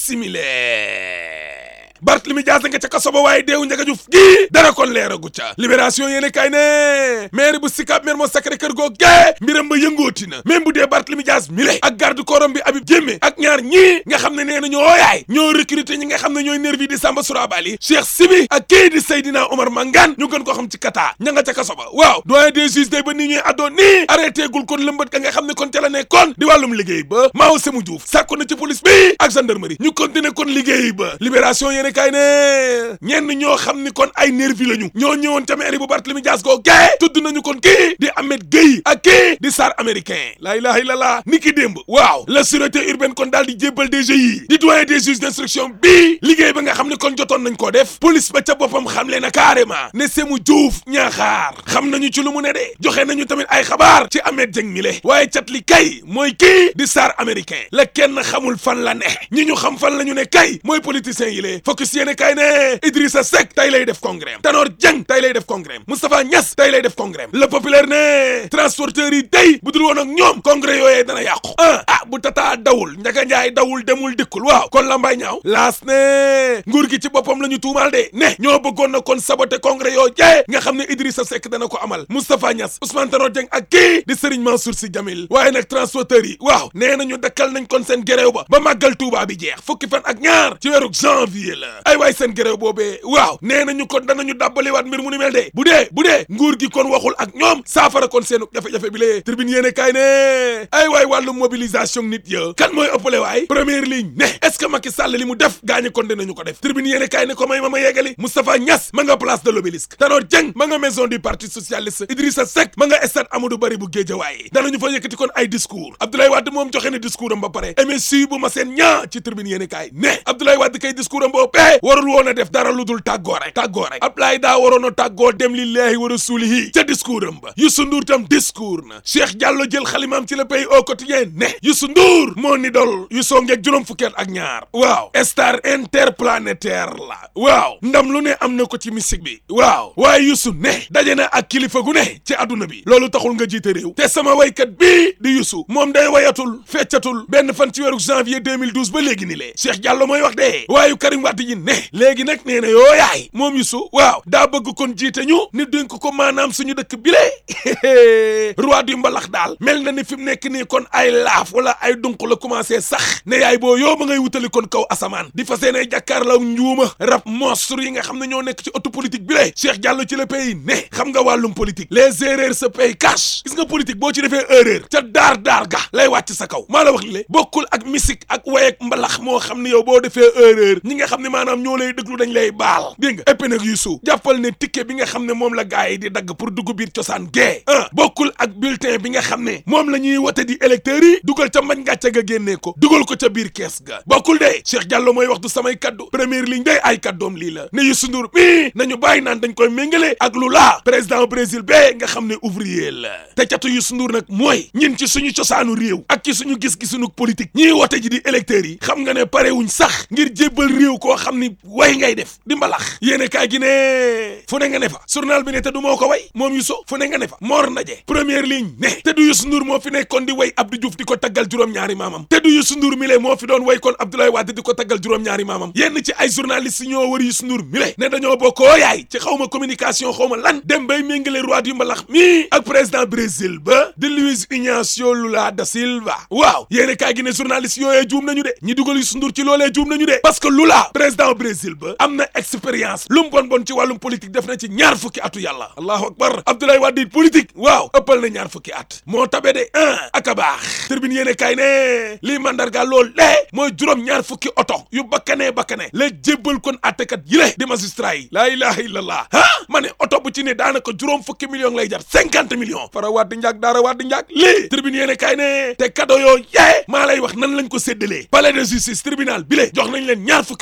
simile Barthélémy Dias nga ca kaso ba waaye deewu Ndiaga Diouf gii dara kon leeragu ca libération yéene kay ne maire bu Sicap Mermoz Sacré-Cœur googee mbiram ba yëngooti na même bu dee Barthélémy Dias mi le ak garde corps bi Habib Diémé ak ñaar ñii nga xam ne nee na ñoo recruter ñi nga xam ne ñooy nervi di Samba Sourabali Cheikh Sibi ak kii di Seydina Omar Mangane ñu gën ko xam ci kata ña nga ca kaso ba waaw doyen des juges day ba nii ñuy addoo nii arrêté gul kon lëmbat ka nga xam ne kon ca la nekkoon di wàllum liggéey ba Mao Sémou Diouf sàkku na ci police bi ak gendarmerie ñu continuer kon liggéey ba libération yéene kay ne ñenn ñoo xam ni kon ay nervi lañu ñoo ñëwoon ca mairie bu Barthélémy Dias goo gae tudd nañu kon kii di Ahmed Gueye ak kii di SAR américain la ilaha illallah ni ki démb waaw la sûreté urbaine kon daal di jébbal DGI di doyen des juges d'instruction bi liggéey ba nga xam ne kon jotoon nañ koo def police ba ca boppam xam le na carrément ne Sémou Diouf ñaaxaar xam nañu ci lu mu ne de joxe nañu tamit ay xabaar ci Ahmed Dieng mi le waaye cat li kay mooy kii di SAR américain la kenn xamul fan la ne ñi ñu xam fan la ñu ne kay mooy politiciens yi le focus yéene kay ne Idrissa Seck tey lay def congrès Tanor Dieng tey lay def congrès Moustapha Niass tey lay def congrès Le Populaire ne transporteurs yi tey bu dul woon ak ñoom congrès yooyee dana yàqu bu Tata dawul Ndiaga Ndiaye dawul demul dikkul waaw kon la mbay ñaaw laas ne nguur gi ci boppam la ñu tuumaal de ne ñoo bëggoon na kon saboté congrès yoo jee nga xam ne Idrissa Seck dana ko amal Moustapha Niass Ousmane Tanor Dieng ak kii di Serigne Mansour Sy Djamil waaye nag transporteurs yi waaw nee nañu dakkal nañ kon seen géréw ba màggal Touba bi jeex fukki fan ak ñaar ci weeru janvier la ay waay seen géréw boobee waaw nee nañu kon danañu dàbbaliwaat mbir mu ni mel de bu dee nguur gi kon waxul ak ñoom saafara kon seenu jafe-jafe bi lee tribune yéene kaay ne ay waay wàllu mobilisation nit ya kan mooy ëppale waay première ligne ne est-ce que Macky Sall li mu def gaañi kon dinañu ko def tribune yéene kaay ne ko may ma yeggali Moustapha Niass ma nga place de l'Obélisque Tanor Dieng ma nga maison du parti socialiste Idrissa Seck ma nga stade Amadou Barry bu Guédiawaye danañu fa yëkkati kon ay discours Abdoulaye Wade moom joxe na discours am ba pare MSU bu ma seen ñaa ci tribune yéene kaay ne Abdoulaye Wade kay discours am boobu warul woon a def dara lu dul tàggoo rek Abdoulaye daa waroon a tàggoo dem lillahi wa rasulihi ca discours am ba Youssou Ndour tam discours na Cheikh Diallo jël xalimaam ci le pays au quotidien ne Youssou Ndour moo ni dol Youssou ngeeg juróom fukkeet ak ñaar waaw star interplanétaire la waaw ndam lu ne am na ko ci musique bi waaw waaye Youssou ne daje na ak kilifa gu ne ci adduna bi loolu taxul nga jiite réew te sama waykat bii di Youssou moom day wayatul feccatul benn fan ci weeru janvier 2012 ba léegi ni lee Cheikh Diallo mooy wax de waayu Karim Wade yi ne léegi nag nee na yoo yaay moom Youssou waaw daa bëgg kon jiite ñu ni dénk ko maanaam suñu dëkk bile roi du mbalax daal mel na ni fi mu nekk nii kon ay laaf wala ay dunq la commencé sax ne yaay boo yoo ma ngay wutali kon kaw asamaan di fas yéene jàkkaarloo njuuma rab monstre yi nga xam ne ñoo nekk ci auto politique bile Cheikh Diallo ci le pays ne xam nga wàllum politique les erreurs se payent cash gis nga politique boo ci defee erreur ca daar ga lay wàcc sa kaw maa la wax li bokkul ak musique ak wayek mbalax moo xam ne yow boo defee erreur ñi nga xam ne maanaam ñoo lay déglu dañ lay baal dégg nga éppi nag Youssou jàppal ne ticket bi nga xam ne moom la gars yi di dagg pour dugg biir cosaan gee bokkul ak bulletin bi nga xam ne moom la ñuy wote di électeurs yi dugal ca mbañ gàcce ga génnee ko dugal ko ca biir kees ga bokkul de Cheikh Diallo mooy wax du samay kaddu première ligne day ay kaddoom lii la ne Youssou Ndour mi nañu bàyyi naan dañ koy méngale ak Lula président Brésil bee nga xam ne ouvrier la te catu Youssou Ndour nag mooy ñin ci suñu cosaanu réew ak ci suñu gis-gisuñu politique ñiy wote ji di électeurs yi xam nga ne parewuñ sax ngir jébbal réew koo xam ni way ngay def di mbalax yéene kaay gi ne fu ne nga ne fa journal bi ne te du moo ko way moom Youssou fu ne nga ne fa Mor Ndaje première ligne ne te du Youssou Ndour moo fi nekkoon di way Abdou Diouf di ko taggal juróom-ñaari maamam te du Youssou Ndour mi le moo fi doon way kon Abdoulaye Wade di ko taggal juróom-ñaari maamam yenn ci ay journalistes ñoo wër Youssou Ndour mi le ne dañoo bokkoo yaay ci xawma communication xawma lan dem bay méngale roi du mbalax mi ak président Brésil ba di Luiz Inácio Lula da Silva waaw yéene kaay gi ne journalistes yooyee juum nañu de ñi dugal Youssou Ndour ci loolee juum nañu de parce que Lula président Brésil ba am na expérience lu mu bon ci wàllum politique def na ci ñaar fukki atu yàlla allahu akbar Abdoulaye Wade politique waaw ëppal na ñaar fukki at moo tabe de ak a baax Tribune yéene kaay ne lii mandarga loolu mooy juróom ñaar fukki oto yu bakkane la jébbal kon attekat yi le di magistrat yi laa ilaha illallah ma ne oto bu ci ne daanaka juróom fukki millions lay jar 50 millions fara waat di njaag daara waat di njaag lii Tribune yéene kaay ne te cadeau yoo maa lay wax nan lañ ko séddalee palais de justice tribunal bi le jox nañ leen ñaar fukki oto ak juróom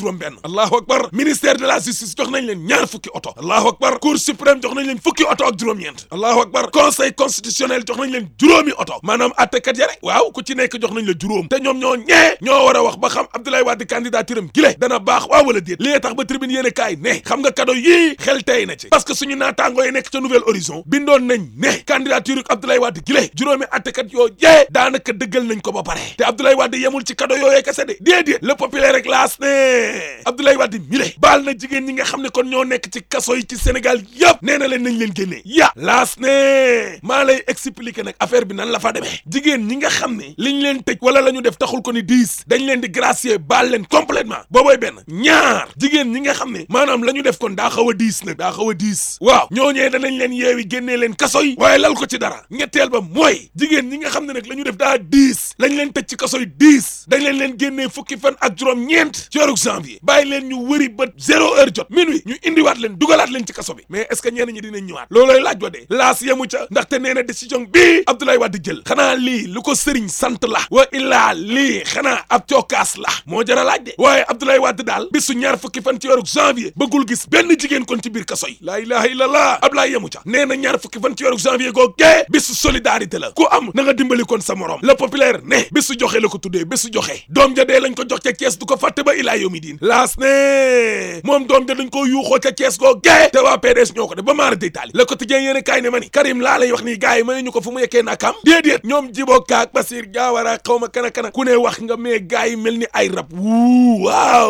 juróom benn allahu akbar ministère de la justice jox nañ leen ñaar fukki oto allahu akbar cour suprême jox nañ leen fukki oto ak juróom-ñeent allahu akbar conseil constitutionnel jox nañ leen juróomi oto maanaam attekat ya rek waaw ku ci nekk jox nañ la juróom te ñoom ñoo war a wax ba xam Abdoulaye Wade candidature am gile dana baax waaw wala déet li tax ba tribune yéen a kaay ne xam nga cadeau yii xel tey na ci parce que suñu naataangoo yi nekk ca Nouvel Horizon bindoon nañ ne candidature Abdoulaye Wade gile juróomi attekat yoo jee daanaka dëggal nañ ko ba pare te Abdoulaye Wade yemul ci cadeau yooyee kese de déedéet le populaire rek laas ne Abdoulaye Wade mile baal na jigéen ñi nga xam ne kon ñoo nekk ci kaso yi ci Sénégal yëpp nee na leen nañ leen génnee laas ne maa lay expliquer nag affaire bi nan la fa demee jigéen ñi nga xam ne liñ leen tëj wala la ñu def taxul ko ni 10 dañ leen di gracier baal leen complètement boobooy benn ñaar jigéen ñi nga xam ne maanaam la ñu def kon daa xaw a 10 nag daa xaw a 10 waaw ñooñee danañ leen yeewi génnee leen kaso yi waaye lal ko ci dara ñetteel ba mooy jigéen ñi nga xam ne nag la ñu def daa 10 lañ leen tëj ci kaso yi 10 dañ leen génnee fukki fan ak juróom-ñeent ci weeru janvier bàyyi leen ñu wëri ba 0 heure jot minuit ñu indiwaat leen dugalaat leen ci kaso bi mais est-ce que ñenn ñi dinañ ñëwaat loolooy laaj ba dee laas yemu ca ndaxte nee na décision bii Abdoulaye Wade jël xanaa lii lu ko sëriñ sant la wa illaa lii xanaa ab cookaas la moo jara laaj de waaye Abdoulaye Wade daal bisu ñaar fukki fan ci weeru janvier bëggul gis benn jigéen kon ci biir kaso yi laa ilaha illallah Abdoulaye yemu ca nee na ñaar fukki fan ci weeru janvier googee bisu solidarité la ku am na nga dimbali kon sa morom le populaire ne bisu joxe la ko tuddee bisu joxe doom ja dee lañ ko jox ca Cees du ko fàtte ba ilaa yawmi diin laas ne moom doom ja dañ ko yuuxoo ca Cees googee te waa PDS ñoo ko def ba maara day taali le quotidien yéen kaay ne ma ni Karim laa lay wax nii gars yi ma ne ñu ko fu mu yekkee nakam déedéet ñoom Djibo Ka ak Basir Diawara xaw ma kana ku ne wax nga mais gars yi mel ni ay rab waaw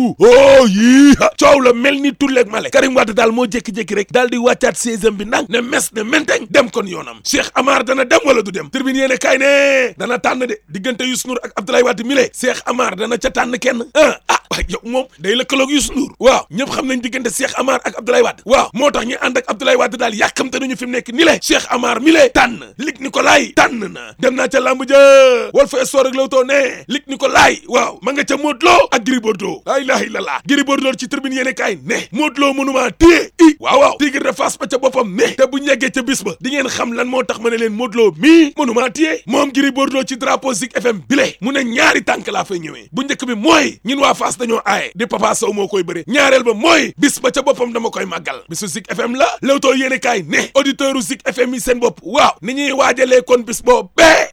yii coow la mel ni tulleeg male Karim Wade daal moo jékki-jékki rek daal di wàccaat saisam bi nang ne mes ne menteng dem kon yoonam Cheikh Amar dana dem wala du dem tribune yéen kaay ne dana tànn de diggante Youssou Ndour ak Abdoulaye Wade mile Cheikh Amar dana ca tànn kenn waaye yow moom day lëkkaloog Youssou Ndour waaw ñëpp xam nañ diggante Cheikh Amar ak Abdoulaye Wade waaw moo tax ñu ànd ak Abdoulaye Wade daal yàkkamte nañu fi mu nekk ni le Cheikh Amar mi le tànn Luc Nicolaï tànn na dem naa ca lamb ja Walf Sport ak Leewtoo ne Luc Nicolaï waaw ma nga ca Modou Lo ak Gris Bordeaux la ilaha illallah Gris Bordeaux ci tribune yéene kaay ne Modou Lo mënuma téye waaw Tigre de Fass ba ca boppam ne te bu ñeggee ca bis ba di ngeen xam lan moo tax ma ne leen Modou Lo mii mënuma téye moom Gris Bordeaux ci drapeau Zik FM bile mu ne ñaari tànk laa fay ñëwee bu njëkk bi mooy ñun waa Fass dañoo aaye di Papa Sow moo koy bëre ñaareel ba mooy bis ba ca boppam dama koy màggal bisu Zik FM la Leewtoo yéene kaay ne auditeur u Zik FM yi seen bopp waaw ni ñuy waajalee kon bis boo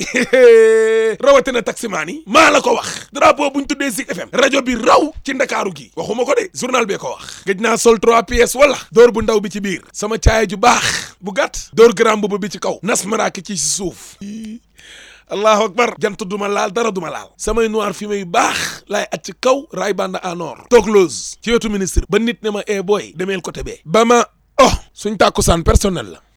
rawatina taximaan yi maa la ko wax drapeau buñ tuddee Zik FM rajo bi raw ci ndakaaru gi waxuma ko de journal bee ko wax gëj naa sol 3 pièces wala door bu ndaw bi ci biir sama caaya ju baax bu gàtt door grand boubou bi ci kaw nas maraaki ci suuf allahu akbar jant duma laal dara duma laal samay noir fi may baax laay at ci kaw raay banda en or toog loose ci wetu ministre ba nit ne ma booy demeel côté bee ba ma suñ tàkkusaan personnel la